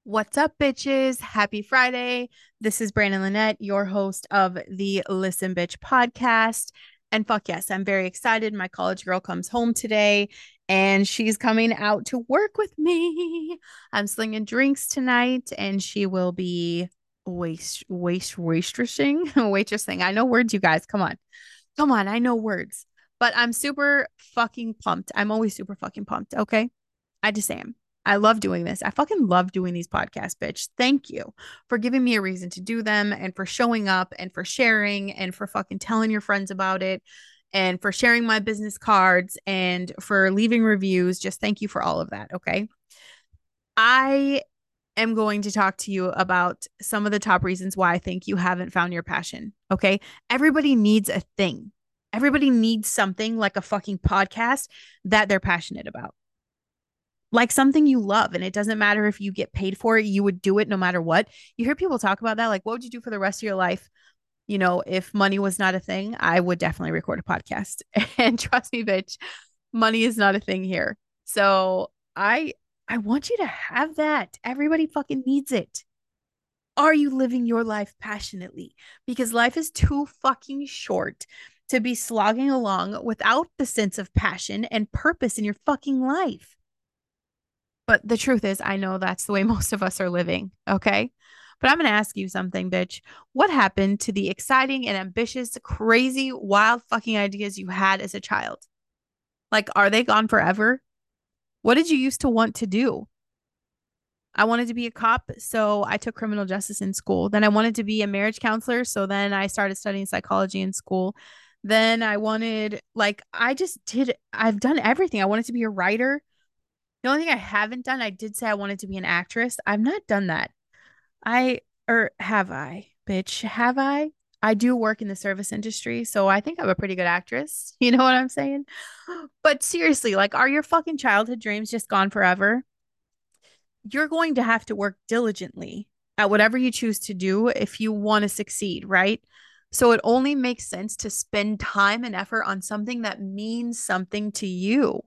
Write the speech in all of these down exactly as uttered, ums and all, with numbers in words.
What's up, bitches? Happy Friday. This is Brandon Lynette, your host of the Listen Bitch podcast. And fuck yes, I'm very excited. My college girl comes home today and she's coming out to work with me. I'm slinging drinks tonight and she will be waist, waist, waitressing, waitressing. I know words, you guys. Come on. Come on. I know words, but I'm super fucking pumped. I'm always super fucking pumped. Okay. I just am. I love doing this. I fucking love doing these podcasts, bitch. Thank you for giving me a reason to do them and for showing up and for sharing and for fucking telling your friends about it and for sharing my business cards and for leaving reviews. Just thank you for all of that. Okay. I am going to talk to you about some of the top reasons why I think you haven't found your passion. Okay. Everybody needs a thing, everybody needs something like a fucking podcast that they're passionate about, like something you love. And it doesn't matter if you get paid for it, you would do it no matter what. You hear people talk about that. Like, what would you do for the rest of your life? You know, if money was not a thing, I would definitely record a podcast. And trust me, bitch, money is not a thing here. So I, I want you to have that. Everybody fucking needs it. Are you living your life passionately? Because life is too fucking short to be slogging along without the sense of passion and purpose in your fucking life. But the truth is, I know that's the way most of us are living. Okay. But I'm going to ask you something, bitch. What happened to the exciting and ambitious, crazy, wild fucking ideas you had as a child? Like, are they gone forever? What did you used to want to do? I wanted to be a cop, so I took criminal justice in school. Then I wanted to be a marriage counselor, so then I started studying psychology in school. Then I wanted, like, I just did, I've done everything. I wanted to be a writer. The only thing I haven't done, I did say I wanted to be an actress. I've not done that. I, or have I, bitch? Have I? I do work in the service industry, so I think I'm a pretty good actress. You know what I'm saying? But seriously, like, are your fucking childhood dreams just gone forever? You're going to have to work diligently at whatever you choose to do if you want to succeed, right? So it only makes sense to spend time and effort on something that means something to you.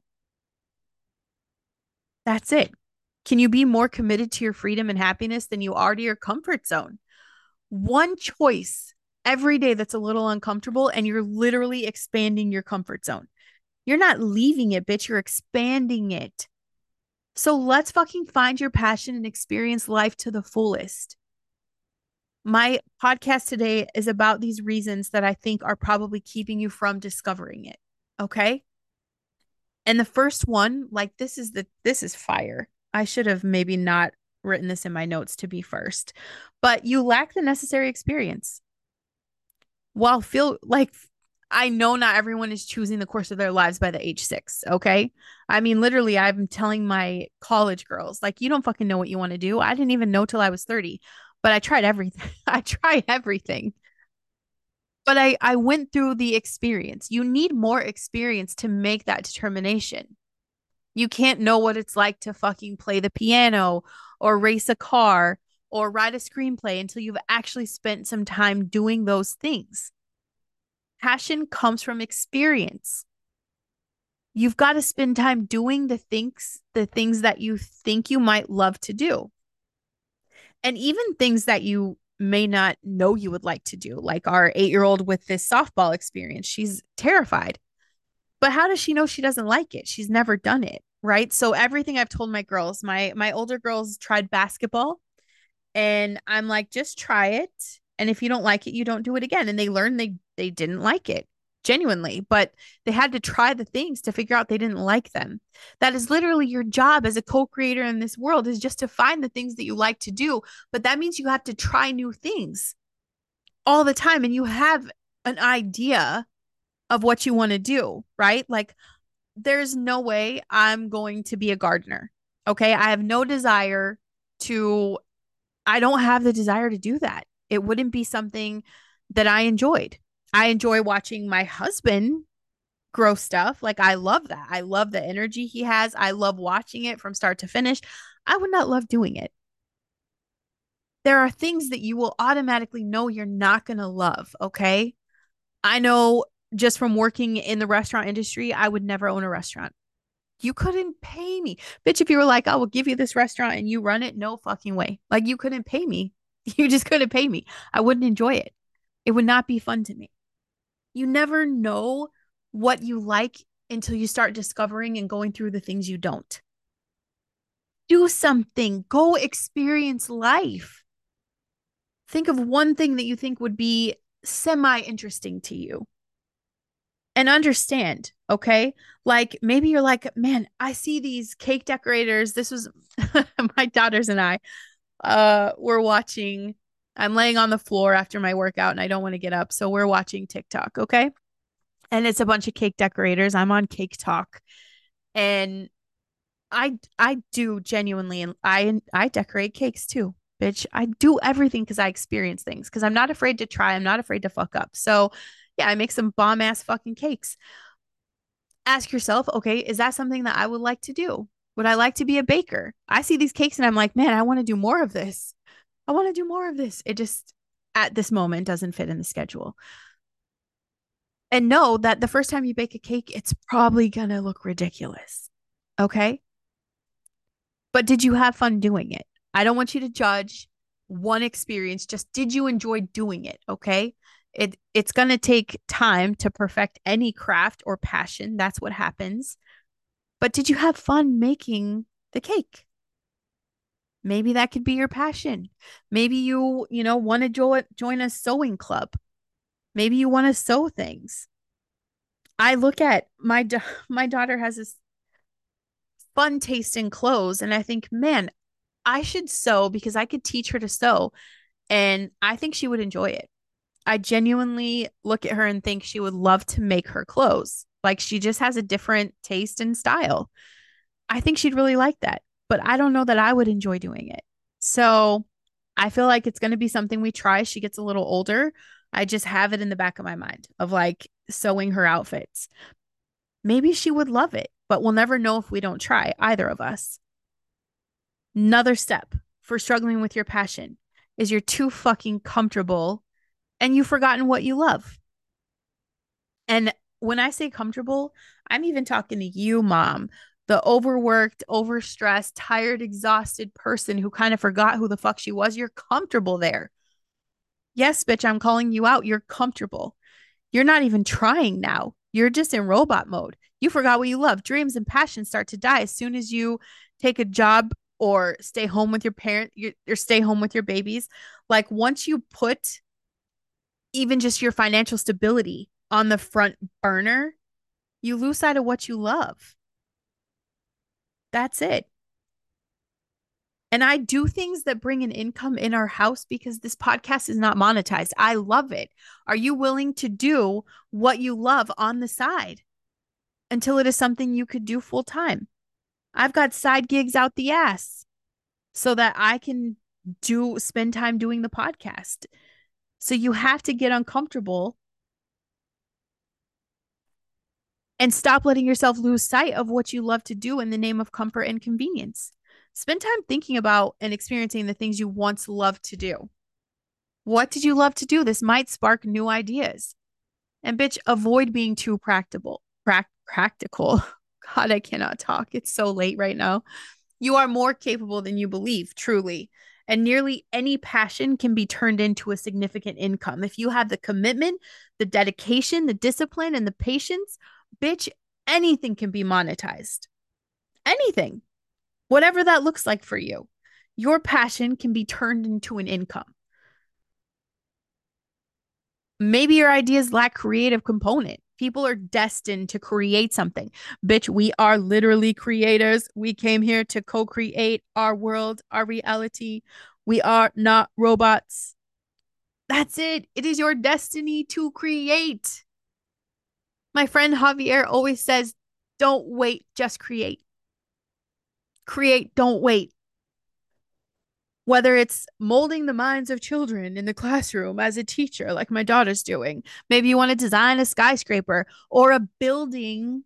That's it. Can you be more committed to your freedom and happiness than you are to your comfort zone? One choice every day that's a little uncomfortable, and you're literally expanding your comfort zone. You're not leaving it, bitch. You're expanding it. So let's fucking find your passion and experience life to the fullest. My podcast today is about these reasons that I think are probably keeping you from discovering it. Okay. And the first one, like this is the this is fire. I should have maybe not written this in my notes to be first, but you lack the necessary experience. While feel like I know not everyone is choosing the course of their lives by the age six. Okay. I mean, literally, I'm telling my college girls, like, you don't fucking know what you want to do. I didn't even know till I was thirty, but I tried everything. I tried everything. But I, I went through the experience. You need more experience to make that determination. You can't know what it's like to fucking play the piano or race a car or write a screenplay until you've actually spent some time doing those things. Passion comes from experience. You've got to spend time doing the things, the things that you think you might love to do. And even things that you may not know you would like to do, like our eight year old with this softball experience. She's terrified. But how does she know she doesn't like it? She's never done it, right? So everything I've told my girls, my my older girls tried basketball, and I'm like, just try it. And if you don't like it, you don't do it again. And they learned they they didn't like it genuinely, but they had to try the things to figure out they didn't like them. That is literally your job as a co-creator in this world, is just to find the things that you like to do. But that means you have to try new things all the time, and you have an idea of what you want to do, right? Like, there's no way I'm going to be a gardener. Okay. I have no desire to, I don't have the desire to do that. It wouldn't be something that I enjoyed. I enjoy watching my husband grow stuff. Like, I love that. I love the energy he has. I love watching it from start to finish. I would not love doing it. There are things that you will automatically know you're not going to love. Okay. I know just from working in the restaurant industry, I would never own a restaurant. You couldn't pay me. Bitch, if you were like, I will give you this restaurant and you run it, no fucking way. Like, you couldn't pay me. You just couldn't pay me. I wouldn't enjoy it. It would not be fun to me. You never know what you like until you start discovering and going through the things you don't. Do something, go experience life. Think of one thing that you think would be semi interesting to you and understand, okay? Like maybe you're like, man, I see these cake decorators. This was my daughters and I uh were watching. I'm laying on the floor after my workout and I don't want to get up. So we're watching TikTok, okay? And it's a bunch of cake decorators. I'm on Cake Talk. And I I do genuinely and I I decorate cakes too. Bitch, I do everything because I experience things because I'm not afraid to try. I'm not afraid to fuck up. So, yeah, I make some bomb ass fucking cakes. Ask yourself, okay, is that something that I would like to do? Would I like to be a baker? I see these cakes and I'm like, man, I want to do more of this. I want to do more of this. It just at this moment doesn't fit in the schedule. And know that the first time you bake a cake, it's probably going to look ridiculous. Okay. But did you have fun doing it? I don't want you to judge one experience. Just did you enjoy doing it? Okay. It it's going to take time to perfect any craft or passion. That's what happens. But did you have fun making the cake? Maybe that could be your passion. Maybe you, you know, want to jo- join a sewing club. Maybe you want to sew things. I look at my da- my daughter has this fun taste in clothes and I think, man, I should sew because I could teach her to sew and I think she would enjoy it. I genuinely look at her and think she would love to make her clothes. Like she just has a different taste and style. I think she'd really like that, but I don't know that I would enjoy doing it. So I feel like it's going to be something we try as she gets a little older. I just have it in the back of my mind of like sewing her outfits. Maybe she would love it, but we'll never know if we don't try, either of us. Another step for struggling with your passion is you're too fucking comfortable and you've forgotten what you love. And when I say comfortable, I'm even talking to you, mom, the overworked, overstressed, tired, exhausted person who kind of forgot who the fuck she was. You're comfortable there. Yes, bitch, I'm calling you out. You're comfortable. You're not even trying now. You're just in robot mode. You forgot what you love. Dreams and passions start to die as soon as you take a job or stay home with your parent or stay home with your babies. Like once you put even just your financial stability on the front burner, you lose sight of what you love. That's it. And I do things that bring an income in our house because this podcast is not monetized. I love it. Are you willing to do what you love on the side until it is something you could do full time? I've got side gigs out the ass so that I can do spend time doing the podcast. So you have to get uncomfortable and stop letting yourself lose sight of what you love to do in the name of comfort and convenience. Spend time thinking about and experiencing the things you once loved to do. What did you love to do? This might spark new ideas. And bitch, avoid being too practical. Prac- practical. God, I cannot talk. It's so late right now. You are more capable than you believe, truly. And nearly any passion can be turned into a significant income. If you have the commitment, the dedication, the discipline, and the patience, bitch, anything can be monetized. Anything. Whatever that looks like for you. Your passion can be turned into an income. Maybe your ideas lack creative component. People are destined to create something. Bitch, we are literally creators. We came here to co-create our world, our reality. We are not robots. That's it. It is your destiny to create. My friend Javier always says, don't wait, just create. Create, don't wait. Whether it's molding the minds of children in the classroom as a teacher, like my daughter's doing, maybe you want to design a skyscraper or a building,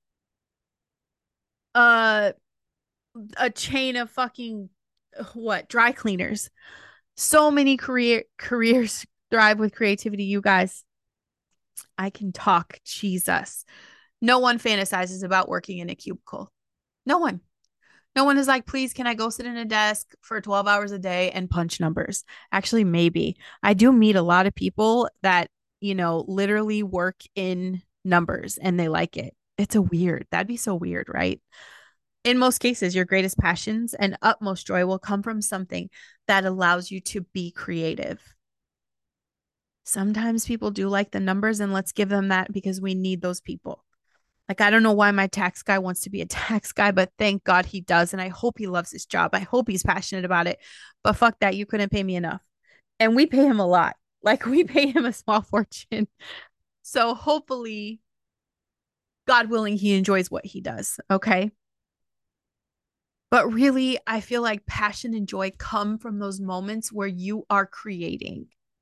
uh, a chain of fucking what dry cleaners. So many career careers thrive with creativity, you guys. I can talk. Jesus. No one fantasizes about working in a cubicle. No one. No one is like, please, can I go sit in a desk for twelve hours a day and punch numbers? Actually, maybe. I do meet a lot of people that, you know, literally work in numbers and they like it. It's a weird. That'd be so weird, right? In most cases, your greatest passions and utmost joy will come from something that allows you to be creative. Sometimes people do like the numbers, and let's give them that because we need those people. Like, I don't know why my tax guy wants to be a tax guy, but thank God he does. And I hope he loves his job. I hope he's passionate about it. But fuck that. You couldn't pay me enough. And we pay him a lot. Like, we pay him a small fortune. So hopefully, God willing, he enjoys what he does. Okay. But really, I feel like passion and joy come from those moments where you are creating.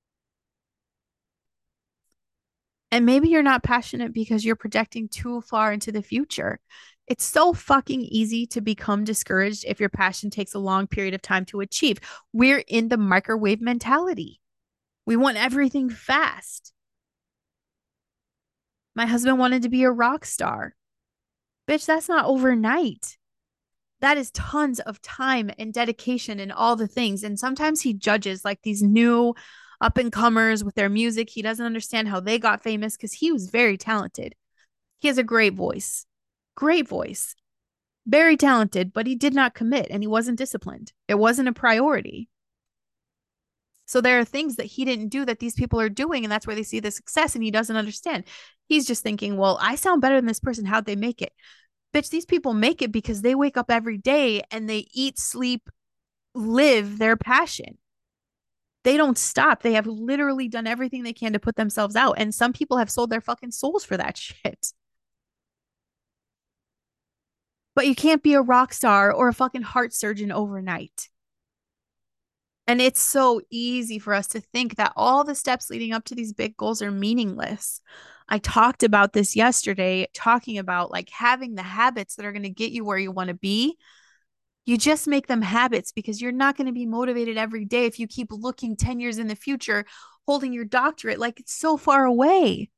And maybe you're not passionate because you're projecting too far into the future. It's so fucking easy to become discouraged if your passion takes a long period of time to achieve. We're in the microwave mentality. We want everything fast. My husband wanted to be a rock star. Bitch, that's not overnight. That is tons of time and dedication and all the things. And sometimes he judges like these new up and comers with their music. He doesn't understand how they got famous because he was very talented. He has a great voice, great voice, very talented, but he did not commit and he wasn't disciplined. It wasn't a priority. So there are things that he didn't do that these people are doing, and that's where they see the success, and he doesn't understand. He's just thinking, well, I sound better than this person. How'd they make it? Bitch, these people make it because they wake up every day and they eat, sleep, live their passion. They don't stop. They have literally done everything they can to put themselves out. And some people have sold their fucking souls for that shit. But you can't be a rock star or a fucking heart surgeon overnight. And it's so easy for us to think that all the steps leading up to these big goals are meaningless. I talked about this yesterday, talking about like having the habits that are going to get you where you want to be. You just make them habits because you're not going to be motivated every day if you keep looking ten years in the future, holding your doctorate like it's so far away.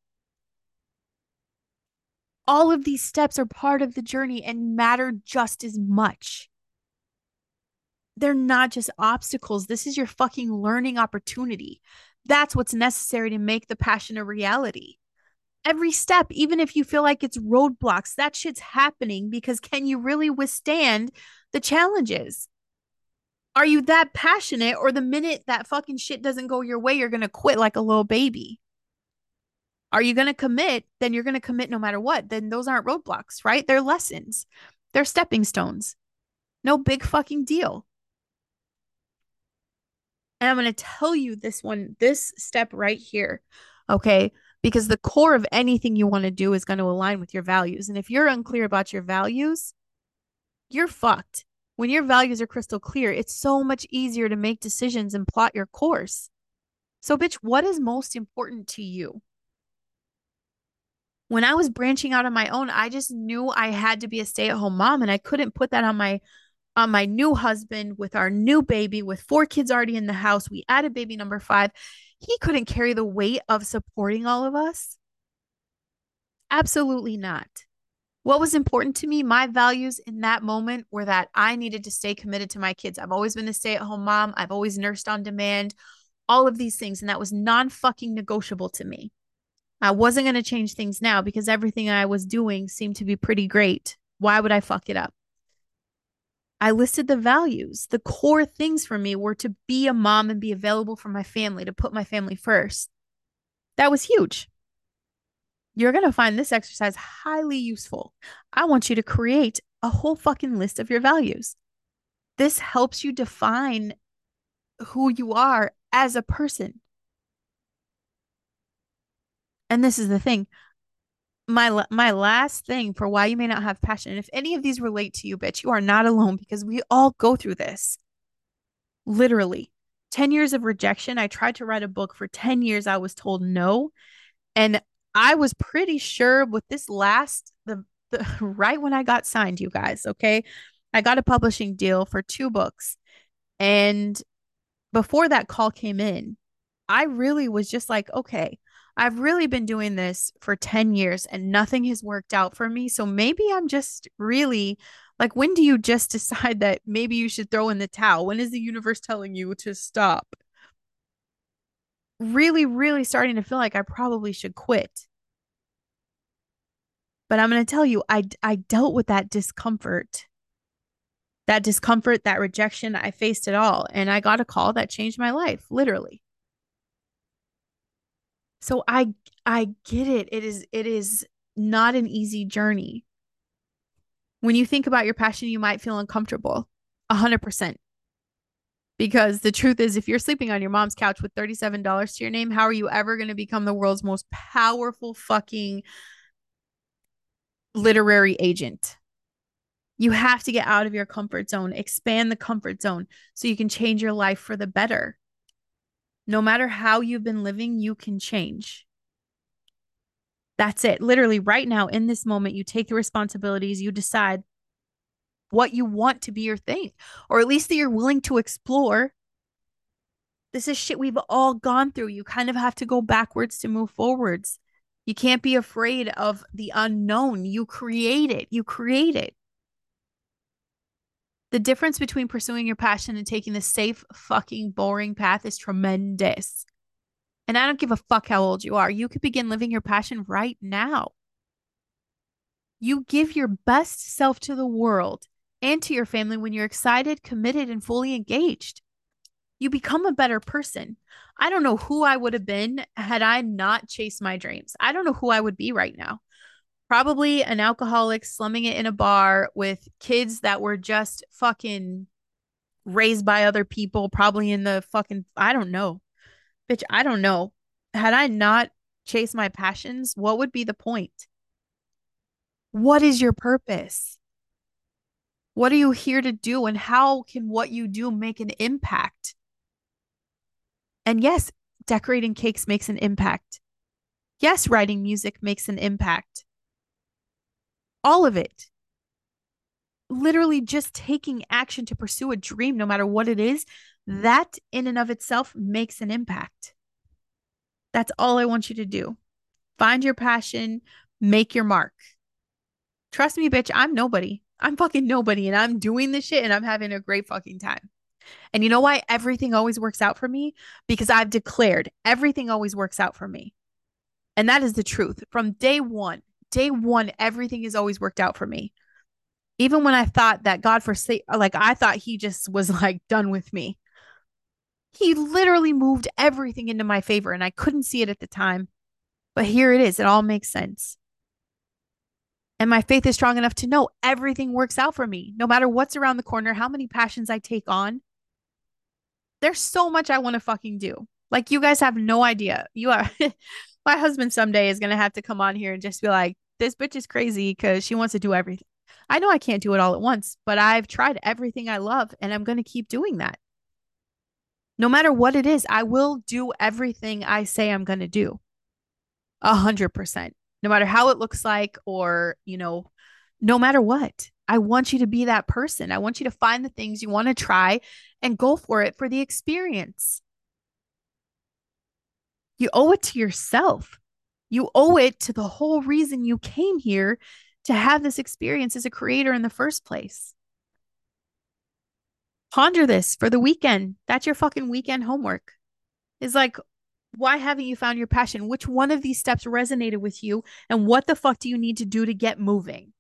All of these steps are part of the journey and matter just as much. They're not just obstacles. This is your fucking learning opportunity. That's what's necessary to make the passion a reality. Every step, even if you feel like it's roadblocks, that shit's happening because can you really withstand the challenges? Are you that passionate, or the minute that fucking shit doesn't go your way, you're going to quit like a little baby? Are you going to commit? Then you're going to commit no matter what. Then those aren't roadblocks, right? They're lessons. They're stepping stones. No big fucking deal. And I'm going to tell you this one, this step right here. Okay. Because the core of anything you want to do is going to align with your values. And if you're unclear about your values, you're fucked. When your values are crystal clear, it's so much easier to make decisions and plot your course. So, bitch, what is most important to you? When I was branching out on my own, I just knew I had to be a stay-at-home mom, and I couldn't put that on my on my new husband with our new baby with four kids already in the house. We added baby number five. He couldn't carry the weight of supporting all of us. Absolutely not. What was important to me, my values in that moment were that I needed to stay committed to my kids. I've always been a stay-at-home mom. I've always nursed on demand, all of these things. And that was non-fucking negotiable to me. I wasn't going to change things now because everything I was doing seemed to be pretty great. Why would I fuck it up? I listed the values. The core things for me were to be a mom and be available for my family, to put my family first. That was huge. You're going to find this exercise highly useful. I want you to create a whole fucking list of your values. This helps you define who you are as a person. And this is the thing. My my last thing for why you may not have passion, and if any of these relate to you, bitch, you are not alone because we all go through this. Literally. ten years of rejection. I tried to write a book for ten years. I was told no. And I was pretty sure with this last, the, the right when I got signed, you guys, okay? I got a publishing deal for two books. And before that call came in, I really was just like, okay, I've really been doing this for ten years and nothing has worked out for me. So maybe I'm just really Like, when do you just decide that maybe you should throw in the towel? When is the universe telling you to stop? Really, really starting to feel like I probably should quit. But I'm going to tell you, I, I dealt with that discomfort, that discomfort, that rejection. I faced it all. And I got a call that changed my life, literally. So I, I get it. It is, it is not an easy journey. When you think about your passion, you might feel uncomfortable. A hundred percent. Because the truth is, if you're sleeping on your mom's couch with thirty-seven dollars to your name, how are you ever going to become the world's most powerful fucking literary agent? You have to get out of your comfort zone, expand the comfort zone so you can change your life for the better. No matter how you've been living, you can change. That's it. Literally, right now, in this moment, you take the responsibilities, you decide what you want to be your thing, or at least that you're willing to explore. This is shit we've all gone through. You kind of have to go backwards to move forwards. You can't be afraid of the unknown. You create it. You create it. The difference between pursuing your passion and taking the safe, fucking boring path is tremendous. And I don't give a fuck how old you are. You could begin living your passion right now. You give your best self to the world and to your family when you're excited, committed, and fully engaged. You become a better person. I don't know who I would have been had I not chased my dreams. I don't know who I would be right now. Probably an alcoholic slumming it in a bar with kids that were just fucking raised by other people, probably in the fucking, I don't know. Bitch, I don't know. Had I not chased my passions, what would be the point? What is your purpose? What are you here to do? And how can what you do make an impact? And yes, decorating cakes makes an impact. Yes, writing music makes an impact. All of it. Literally just taking action to pursue a dream, no matter what it is, that in and of itself makes an impact. That's all I want you to do. Find your passion, make your mark. Trust me, bitch, I'm nobody. I'm fucking nobody, and I'm doing this shit and I'm having a great fucking time. And you know why everything always works out for me? Because I've declared everything always works out for me. And that is the truth. From day one, day one, everything has always worked out for me. Even when I thought that God forsake, like I thought he just was like done with me. He literally moved everything into my favor and I couldn't see it at the time. But here it is. It all makes sense. And my faith is strong enough to know everything works out for me, no matter what's around the corner, how many passions I take on. There's so much I want to fucking do. Like, you guys have no idea. You are, my husband someday is going to have to come on here and just be like, this bitch is crazy because she wants to do everything. I know I can't do it all at once, but I've tried everything I love and I'm going to keep doing that. No matter what it is, I will do everything I say I'm going to do. A hundred percent. No matter how it looks like, or, you know, no matter what. I want you to be that person. I want you to find the things you want to try and go for it for the experience. You owe it to yourself. You owe it to the whole reason you came here to have this experience as a creator in the first place. Ponder this for the weekend. That's your fucking weekend homework. Is like, why haven't you found your passion? Which one of these steps resonated with you? And what the fuck do you need to do to get moving?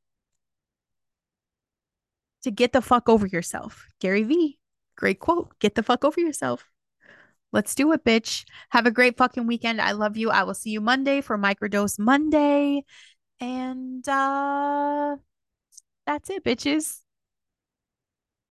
To get the fuck over yourself. Gary Vee, great quote. Get the fuck over yourself. Let's do it, bitch. Have a great fucking weekend. I love you. I will see you Monday for Microdose Monday. And uh that's it, bitches.